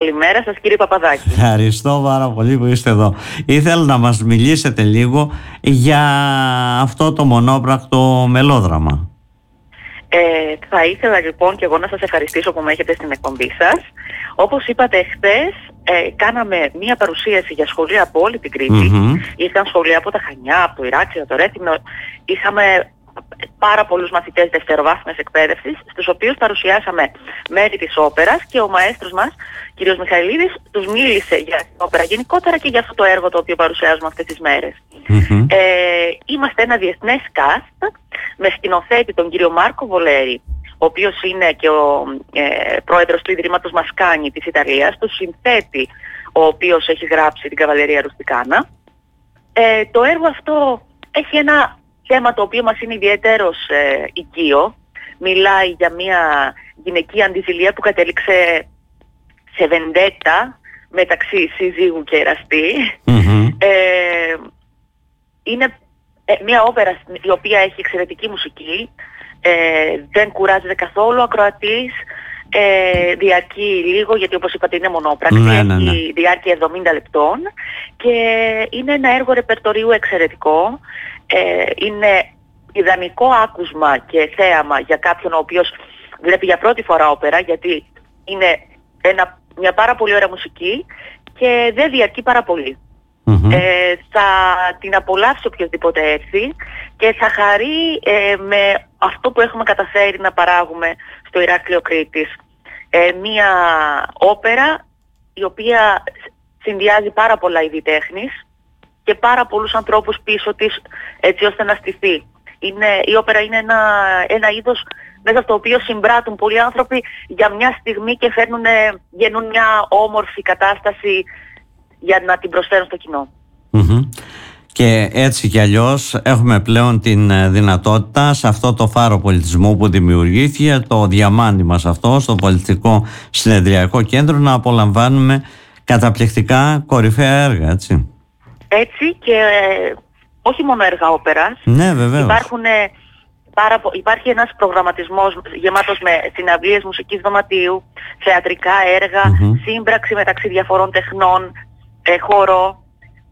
Καλημέρα σας κύριε Παπαδάκη. Ευχαριστώ πάρα πολύ που είστε εδώ. Ήθελα να μας μιλήσετε λίγο για αυτό το μονόπρακτο μελόδραμα. Θα ήθελα λοιπόν και εγώ να σας ευχαριστήσω που με έχετε στην εκπομπή σας. Όπως είπατε χθες, κάναμε μία παρουσίαση για σχολεία από όλη την Κρήτη. Ήρθαν σχολεία από τα Χανιά, από το Ηράκλειο, το Ρέθυμνο. Είχαμε πάρα πολλούς μαθητές δευτεροβάθμιας εκπαίδευσης, στους οποίους παρουσιάσαμε μέρη της όπερας και ο μαέστρος μας, κ. Μιχαηλίδης, τους μίλησε για την όπερα γενικότερα και για αυτό το έργο το οποίο παρουσιάζουμε αυτές τις μέρες. Είμαστε ένα διεθνές cast με σκηνοθέτη τον κύριο Μάρκο Βολέρη, ο οποίος είναι και ο πρόεδρος του Ιδρύματος Μασκάνι της Ιταλίας, του συνθέτη ο οποίος έχει γράψει την Καβαλερία Ρουστικάνα. Το έργο αυτό έχει ένα θέμα το οποίο μας είναι ιδιαίτερος οικείο. Μιλάει για μια γυναικεία αντιζηλία που κατέληξε σε βεντέτα μεταξύ συζύγου και εραστή. Είναι μια όπερα η οποία έχει εξαιρετική μουσική, δεν κουράζεται καθόλου ο ακροατής, διαρκεί λίγο γιατί όπως είπατε είναι μονόπρακτη, έχει διάρκεια 70 λεπτών και είναι ένα έργο ρεπερτορίου εξαιρετικό. Είναι ιδανικό άκουσμα και θέαμα για κάποιον ο οποίος βλέπει για πρώτη φορά όπερα, γιατί είναι μια πάρα πολύ ωραία μουσική και δεν διαρκεί πάρα πολύ. Θα την απολαύσει οποιοδήποτε έρθει και θα χαρεί με αυτό που έχουμε καταφέρει να παράγουμε στο Ηράκλειο Κρήτης. Μια όπερα η οποία συνδυάζει πάρα πολλά είδη τέχνης και πάρα πολλούς ανθρώπους πίσω της έτσι ώστε να στηθεί. Η όπερα είναι ένα είδος μέσα στο οποίο συμπράττουν πολλοί άνθρωποι για μια στιγμή και γεννούν μια όμορφη κατάσταση για να την προσφέρουν στο κοινό. Και έτσι κι αλλιώς έχουμε πλέον την δυνατότητα σε αυτό το φάρο πολιτισμού που δημιουργήθηκε, το διαμάντι μας αυτό, στο Πολιτιστικό Συνεδριακό Κέντρο, να απολαμβάνουμε καταπληκτικά κορυφαία έργα, έτσι. Έτσι και όχι μόνο έργα όπερας. Ναι, βεβαίως. Υπάρχει ένας προγραμματισμός γεμάτος με συναυλίες μουσικής δωματίου, θεατρικά έργα, σύμπραξη μεταξύ διαφορών τεχνών, χώρο.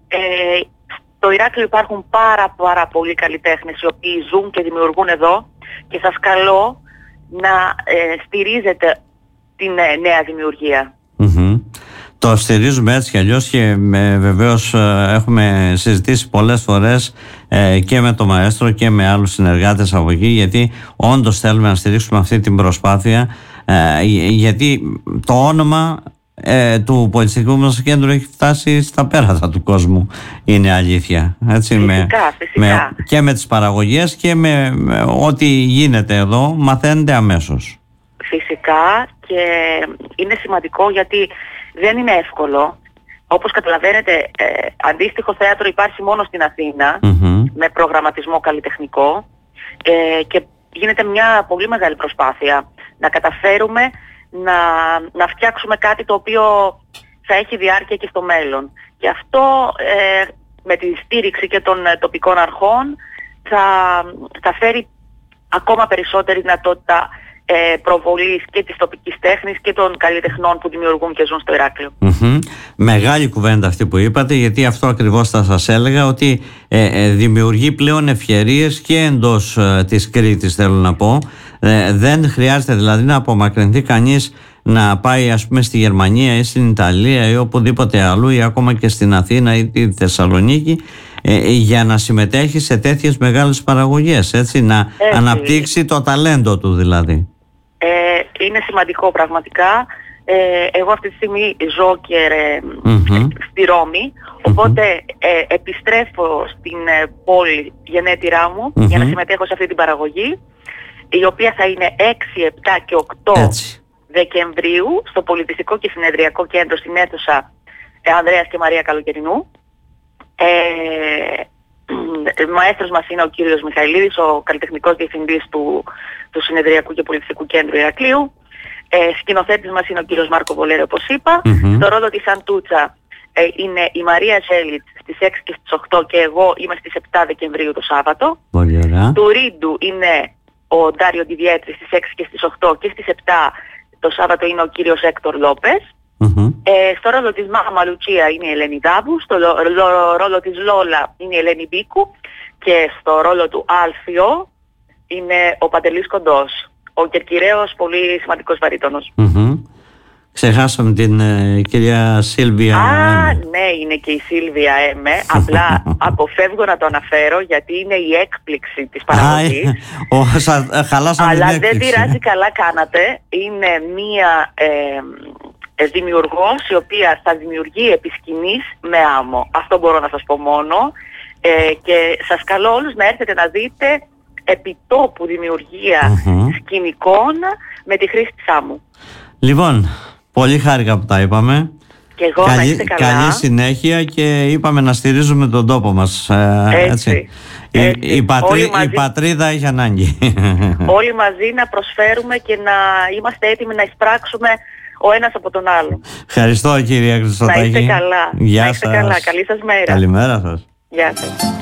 Στο Ηράκλειο υπάρχουν πάρα πολλοί καλλιτέχνες οι οποίοι ζουν και δημιουργούν εδώ και σας καλώ να στηρίζετε την νέα δημιουργία. Το στηρίζουμε έτσι κι αλλιώς και βεβαίως έχουμε συζητήσει πολλές φορές και με τον μαέστρο και με άλλους συνεργάτες από εκεί, γιατί όντως θέλουμε να στηρίξουμε αυτή την προσπάθεια, γιατί το όνομα του πολιτιστικού μας κέντρου έχει φτάσει στα πέρατα του κόσμου, είναι αλήθεια, έτσι. Φυσικά. Και με τις παραγωγές και με ό,τι γίνεται εδώ μαθαίνετε αμέσως. Φυσικά, και είναι σημαντικό γιατί δεν είναι εύκολο. Όπως καταλαβαίνετε, αντίστοιχο θέατρο υπάρχει μόνο στην Αθήνα, με προγραμματισμό καλλιτεχνικό, και γίνεται μια πολύ μεγάλη προσπάθεια να καταφέρουμε να φτιάξουμε κάτι το οποίο θα έχει διάρκεια και στο μέλλον. Και αυτό με τη στήριξη και των τοπικών αρχών θα φέρει ακόμα περισσότερη δυνατότητα προβολής και της τοπικής τέχνης και των καλλιτεχνών που δημιουργούν και ζουν στο Ηράκλειο. Μεγάλη κουβέντα αυτή που είπατε, γιατί αυτό ακριβώς θα σας έλεγα, ότι δημιουργεί πλέον ευκαιρίες και εντός της Κρήτης, θέλω να πω. Δεν χρειάζεται δηλαδή να απομακρυνθεί κανείς να πάει, ας πούμε, στη Γερμανία ή στην Ιταλία ή οπουδήποτε αλλού, ή ακόμα και στην Αθήνα ή τη Θεσσαλονίκη, για να συμμετέχει σε τέτοιες μεγάλες παραγωγές, έτσι, να αναπτύξει το ταλέντο του δηλαδή. Είναι σημαντικό πραγματικά. Εγώ αυτή τη στιγμή ζω και στη Ρώμη, οπότε επιστρέφω στην πόλη γενέτειρά μου για να συμμετέχω σε αυτή την παραγωγή, η οποία θα είναι 6, 7 και 8 Δεκεμβρίου στο Πολιτιστικό και Συνεδριακό Κέντρο στην αίθουσα Ανδρέας και Μαρία Καλοκαιρινού. Μαέστρος μας είναι ο κύριος Μιχαηλίδης, ο καλλιτεχνικός διευθυντής του Συνεδριακού και Πολιτιστικού Κέντρου Ηρακλείου. Σκηνοθέτης μας είναι ο κύριος Μάρκο Βολέρη, όπως είπα. Στο ρόλο της Αντούτσα είναι η Μαρία Ζέλιτ στις 6 και στις 8 και εγώ είμαι στις 7 Δεκεμβρίου το Σάββατο. Πολύ ωραία. Του Ρίντου είναι ο Ντάριο Ντιδιέτρη στις 6 και στις 8 και στις 7 το Σάββατο είναι ο κύριος Έκτορ Λόπες. Στο ρόλο της Μάμα Λουτσία είναι η Ελένη Δάμπου, στο ρόλο της Λόλα είναι η Ελένη Μπίκου και στο ρόλο του Άλφιο είναι ο Παντελής Κοντός, ο κερκυραίος πολύ σημαντικός βαρύτονος. Ξεχάσαμε την κυρία Σίλβια. Ναι, είναι και η Σίλβια Έμε. Απλά αποφεύγω να το αναφέρω γιατί είναι η έκπληξη της παραγωγής. Αλλά δεν πειράζει, καλά κάνατε. Είναι μία δημιουργός η οποία θα δημιουργεί επί σκηνής με άμμο. Αυτό μπορώ να σας πω μόνο. Και σας καλώ όλους να έρθετε να δείτε επιτόπου δημιουργία σκηνικών με τη χρήση της άμμου. Λοιπόν, πολύ χάρηκα που τα είπαμε. Και εγώ να είστε καλά. Καλή συνέχεια και είπαμε να στηρίζουμε τον τόπο μας. Έτσι. Η πατρίδα έχει ανάγκη. Όλοι μαζί να προσφέρουμε και να είμαστε έτοιμοι να εισπράξουμε ο ένας από τον άλλο. Ευχαριστώ κυρία Χριστοδάκη. Να είστε καλά. Γεια να είστε σας. καλά. Καλή σας μέρα. Καλημέρα σας. Γεια σας.